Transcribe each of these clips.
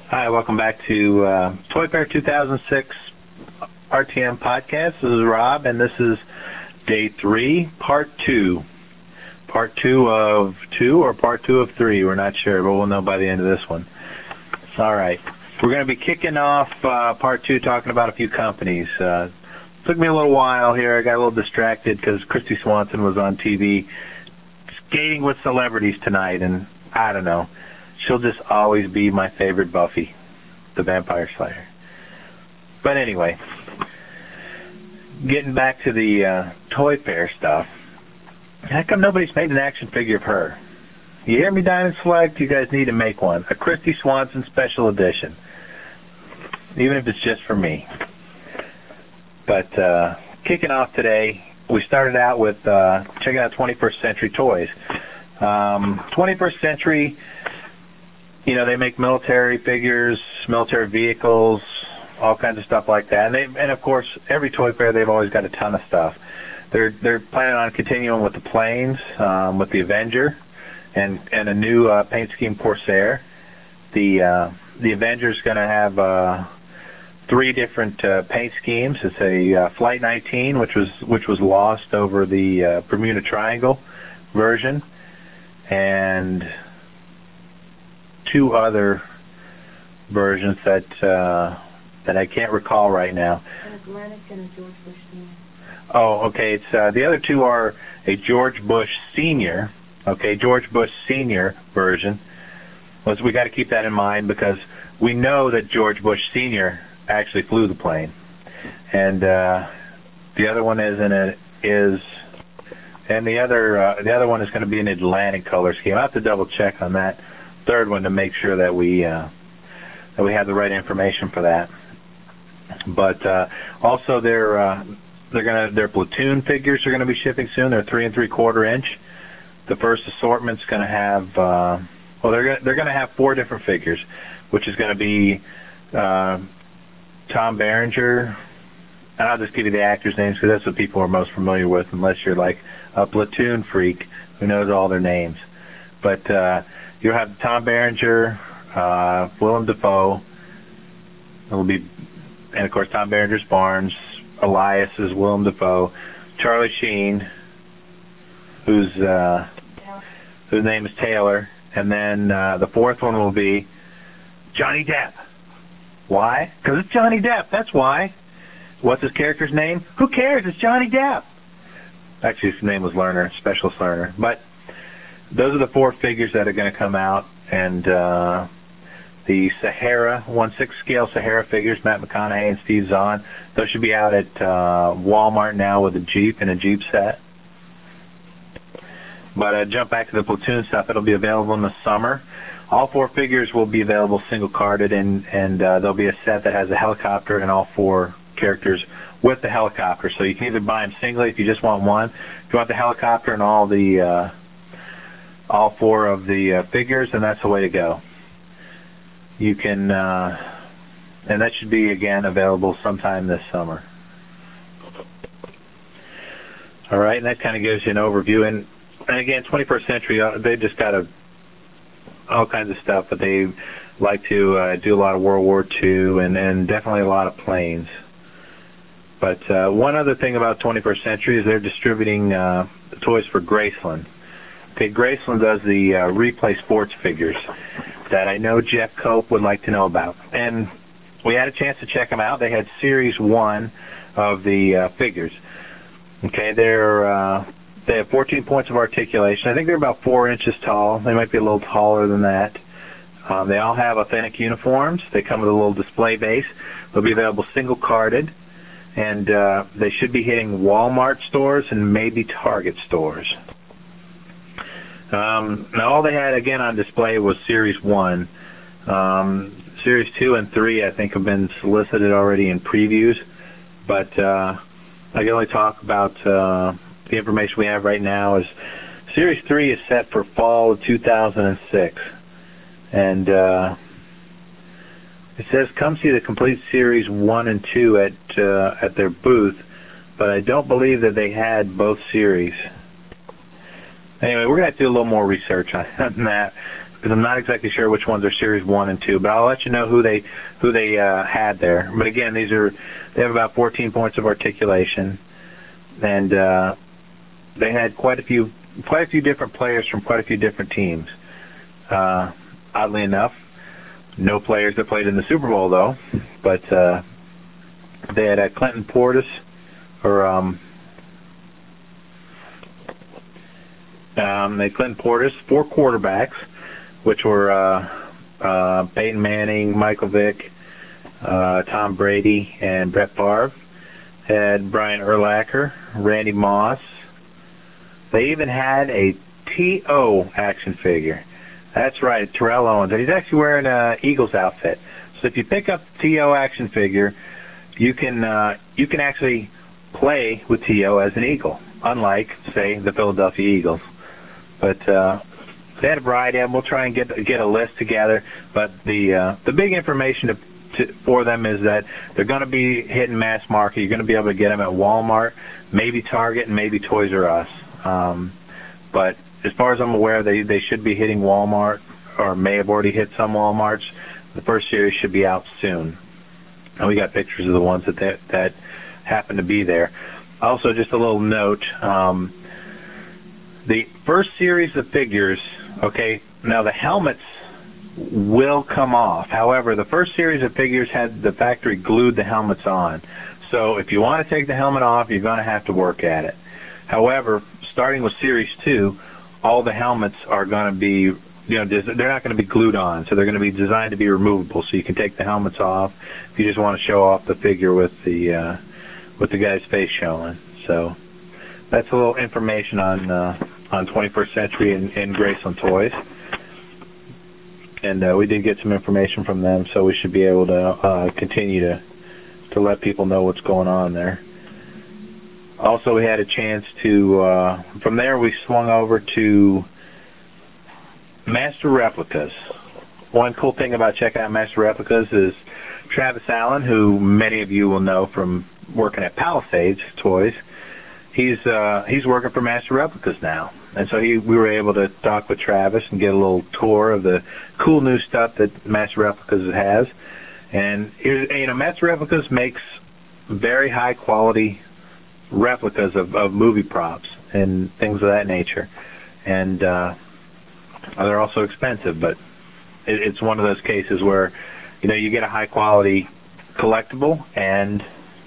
Hi, welcome back to Toy Fair 2006 RTM podcast. This is Rob, and this is day 3, part 2. Part 2 of 2 or part 2 of 3, we're not sure, but we'll know by the end of this one. All right, we're going to be kicking off part 2 talking about a few companies. Took me a little while here. I got a little distracted because Kristy Swanson was on TV skating with celebrities tonight, and I don't know. She'll just always be my favorite Buffy, the Vampire Slayer. But anyway, getting back to the Toy Fair stuff, how come nobody's made an action figure of her? You hear me, Diamond Select? You guys need to make one. A Kristy Swanson special edition. Even if it's just for me. But kicking off today, we started out with checking out 21st Century Toys. 21st Century... You know, they make military figures, military vehicles, all kinds of stuff like that. And of course, every Toy Fair, they've always got a ton of stuff. They're planning on continuing with the planes, with the Avenger, and a new paint scheme, Corsair. The Avenger's going to have 3 different paint schemes. It's a Flight 19, which was lost over the Bermuda Triangle version, and 2 other versions that I can't recall right now. An Atlantic and a George Bush Sr. Oh, okay. It's the other 2 are a George Bush Sr. Okay, George Bush Sr. version. We got to keep that in mind because we know that George Bush Sr. actually flew the plane, and the other one the other one is going to be an Atlantic color scheme. I have to double check on that 3rd one to make sure that we have the right information for that. But also their platoon figures are going to be shipping soon. They're 3 3/4 inch. The first assortment's going to have they're going to have 4 different figures, which is going to be Tom Berenger. And I'll just give you the actors' names because that's what people are most familiar with, unless you're like a platoon freak who knows all their names. But you'll have Tom Berenger, Willem Dafoe. And of course Tom Berenger's Barnes. Elias is Willem Dafoe. Charlie Sheen, whose name is Taylor, and then the 4th one will be Johnny Depp. Why? Because it's Johnny Depp. That's why. What's his character's name? Who cares? It's Johnny Depp. Actually, his name was Lerner, Specialist Lerner. But those are the 4 figures that are going to come out, and the Sahara, 1/6 scale Sahara figures, Matt McConaughey and Steve Zahn, those should be out at Walmart now with a Jeep and a Jeep set. But jump back to the platoon stuff. It'll be available in the summer. All 4 figures will be available single-carded, and there'll be a set that has a helicopter and all 4 characters with the helicopter. So you can either buy them singly if you just want one. If you want the helicopter and all 4 of the figures, and that's the way to go. You can, and that should be, again, available sometime this summer. All right, and that kind of gives you an overview. And again, 21st Century, they just got all kinds of stuff, but they like to do a lot of World War II and definitely a lot of planes. But one other thing about 21st Century is they're distributing the toys for Graceland. Okay, Graceland does the replay sports figures that I know Jeff Cope would like to know about. And we had a chance to check them out. They had Series 1 of the figures. Okay, they have 14 points of articulation. I think they're about 4 inches tall. They might be a little taller than that. They all have authentic uniforms. They come with a little display base. They'll be available single-carded. And they should be hitting Walmart stores and maybe Target stores. Now, all they had, again, on display was Series 1. Series 2 and 3, I think, have been solicited already in previews. But I can only talk about the information we have right now. Is Series 3 is set for fall of 2006. And it says, come see the complete Series 1 and 2 at their booth. But I don't believe that they had both series. Anyway, we're going to have to do a little more research on that. because I'm not exactly sure which ones are Series 1 and 2, but I'll let you know who they had there. But again, they have about 14 points of articulation, and they had quite a few different players from quite a few different teams. Oddly enough, no players that played in the Super Bowl though, but they had Clinton Portis, Clinton Portis, 4 quarterbacks, which were Peyton Manning, Michael Vick, Tom Brady, and Brett Favre. Had Brian Urlacher, Randy Moss. They even had a T.O. action figure. That's right, Terrell Owens. And he's actually wearing an Eagles outfit. So if you pick up the T.O. action figure, you can actually play with T.O. as an Eagle, unlike, say, the Philadelphia Eagles. But they had a variety of them. We'll try and get a list together. But the big information for them is that they're going to be hitting mass market. You're going to be able to get them at Walmart, maybe Target, and maybe Toys R Us. But as far as I'm aware, they should be hitting Walmart, or may have already hit some Walmarts. The first series should be out soon. And we got pictures of the ones that happen to be there. Also, just a little note, the first series of figures, okay, now the helmets will come off. However, the first series of figures had the factory glued the helmets on. So if you want to take the helmet off, you're going to have to work at it. However, starting with Series 2, all the helmets are going to be, they're not going to be glued on. So they're going to be designed to be removable. So you can take the helmets off if you just want to show off the figure with the guy's face showing. So that's a little information on 21st Century and Graceland Toys. And we did get some information from them, so we should be able to continue to let people know what's going on there. Also, we had a chance to, from there we swung over to Master Replicas. One cool thing about checking out Master Replicas is Travis Allen, who many of you will know from working at Palisades Toys. He's working for Master Replicas now. And so we were able to talk with Travis and get a little tour of the cool new stuff that Master Replicas has. And Master Replicas makes very high quality replicas of movie props and things of that nature. And they're also expensive, but it's one of those cases where you get a high quality collectible and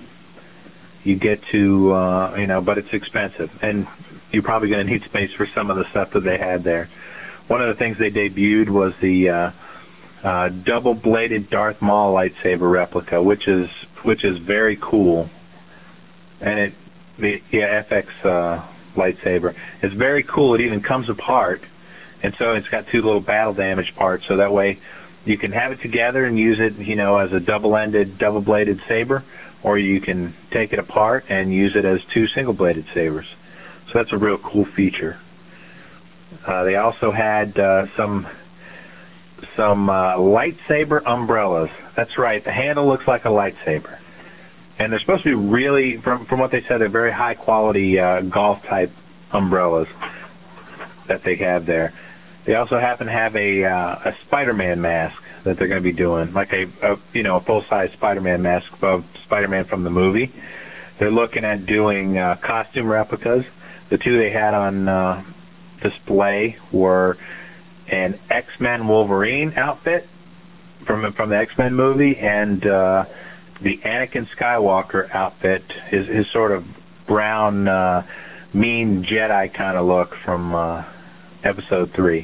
you get to but it's expensive, and you're probably going to need space for some of the stuff that they had there. One of the things they debuted was the double-bladed Darth Maul lightsaber replica, which is very cool. And FX lightsaber. It's very cool. It even comes apart, and so it's got 2 little battle damage parts. So that way, you can have it together and use it, as a double-bladed saber, or you can take it apart and use it as 2 single-bladed sabers. So that's a real cool feature. They also had some lightsaber umbrellas. That's right. The handle looks like a lightsaber. And they're supposed to be really, from what they said, they're very high-quality golf-type umbrellas that they have there. They also happen to have a Spider-Man mask that they're going to be doing, like a full-size Spider-Man mask of Spider-Man from the movie. They're looking at doing costume replicas. The 2 they had on display were an X-Men Wolverine outfit from the X-Men movie, and the Anakin Skywalker outfit, his sort of brown, mean Jedi kind of look from Episode 3.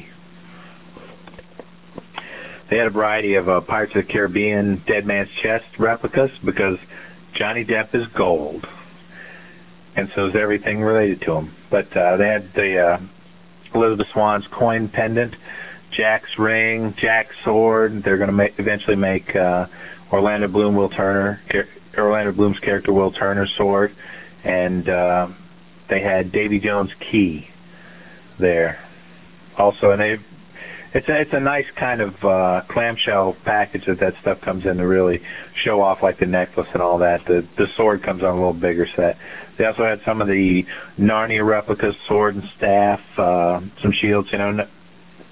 They had a variety of Pirates of the Caribbean Dead Man's Chest replicas, because Johnny Depp is gold, and so is everything related to him. But they had the Elizabeth Swann's coin pendant, Jack's ring, Jack's sword. They're going to eventually make Orlando Bloom's character Will Turner's sword, and they had Davy Jones' key there. Also, and it's a nice kind of clamshell package that stuff comes in to really show off, like the necklace and all that. The sword comes on a little bigger set. They also had some of the Narnia replicas, sword and staff, some shields.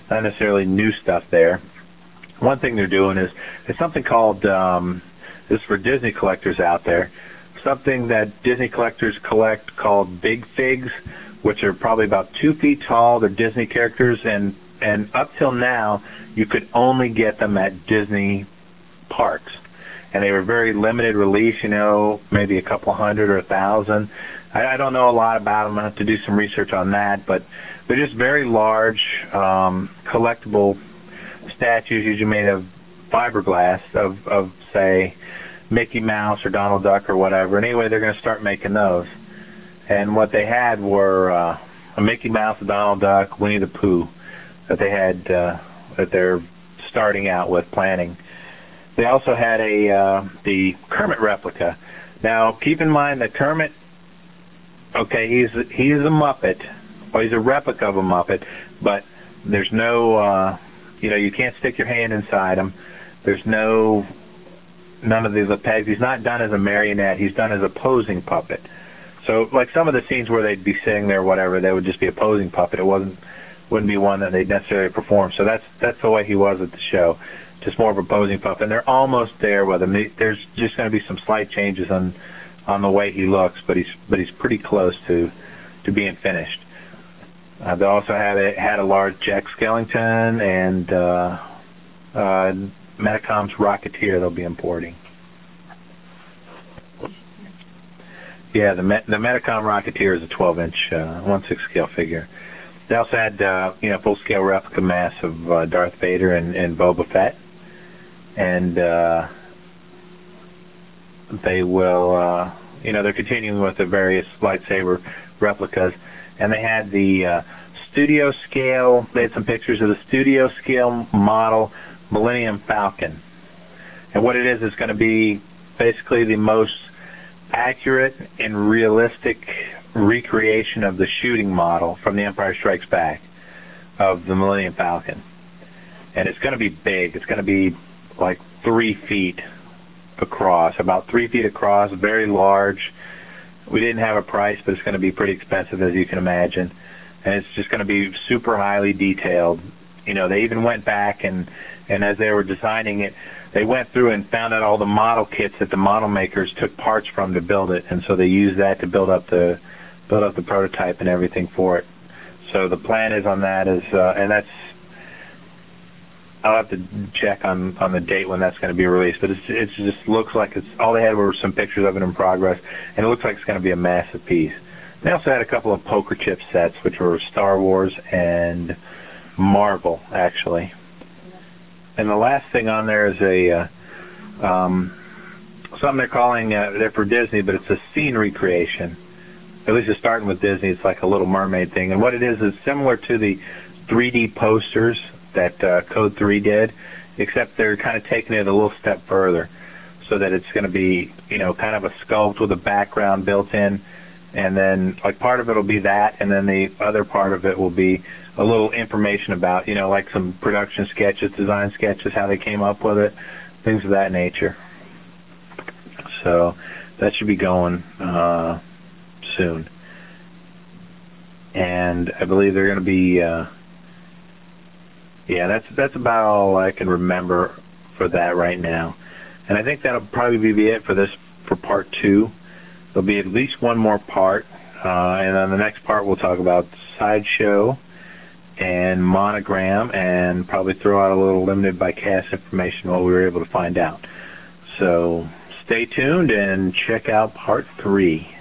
not necessarily new stuff there. One thing they're doing is something called, this is for Disney collectors out there, something that Disney collectors collect called Big Figs, which are probably about 2 feet tall. They're Disney characters, and up till now, you could only get them at Disney parks. And they were very limited release, maybe a couple hundred or 1,000. I don't know a lot about them. I have to do some research on that, but they're just very large, collectible statues, usually made of fiberglass of say, Mickey Mouse or Donald Duck or whatever. Anyway, they're going to start making those. And what they had were a Mickey Mouse, a Donald Duck, Winnie the Pooh that they had, that they're starting out with planning. They also had the Kermit replica. Now, keep in mind that Kermit, okay, he is a Muppet. Well, he's a replica of a Muppet, but there's no, you can't stick your hand inside him. There's none of the pegs. He's not done as a marionette. He's done as a posing puppet. So, like some of the scenes where they'd be sitting there, or whatever, they would just be a posing puppet. It wouldn't be one that they'd necessarily perform. So that's the way he was at the show, just more of a posing puppet. And they're almost there with him. There's just going to be some slight changes on the way he looks, but he's pretty close to being finished. They also had a large Jack Skellington and Metacom's Rocketeer they'll be importing. Yeah, the Metacom Rocketeer is a 12-inch, 1/6 scale figure. They also had, full-scale replica masks of Darth Vader and Boba Fett, and they will, they're continuing with the various lightsaber replicas, and they had the studio scale. They had some pictures of the studio scale model Millennium Falcon, and what it is going to be basically the most accurate and realistic recreation of the shooting model from The Empire Strikes Back of the Millennium Falcon. And it's going to be big. It's going to be like 3 feet across, about 3 feet across, very large. We didn't have a price, but it's going to be pretty expensive, as you can imagine. And it's just going to be super highly detailed. They even went back and as they were designing it, they went through and found out all the model kits that the model makers took parts from to build it, and so they used that to build up the prototype and everything for it. So the plan is on that is, and that's, I'll have to check on the date when that's going to be released, but it just looks like all they had were some pictures of it in progress, and it looks like it's going to be a massive piece. They also had a couple of poker chip sets, which were Star Wars and Marvel, actually. And the last thing on there is something they're calling, they're for Disney, but it's a scene recreation. At least it's starting with Disney. It's like a Little Mermaid thing. And what it is similar to the 3D posters that Code 3 did, except they're kind of taking it a little step further, so that it's going to be, kind of a sculpt with a background built in, and then like part of it will be that, and then the other part of it will be a little information about, like some production sketches, design sketches, how they came up with it, things of that nature. So that should be going soon. And I believe they're going to be, that's about all I can remember for that right now. And I think that'll probably be it for part 2. There'll be at least one more part, and on the next part we'll talk about Sideshow and Monogram, and probably throw out a little limited by cast information what we were able to find out. So stay tuned and check out part 3.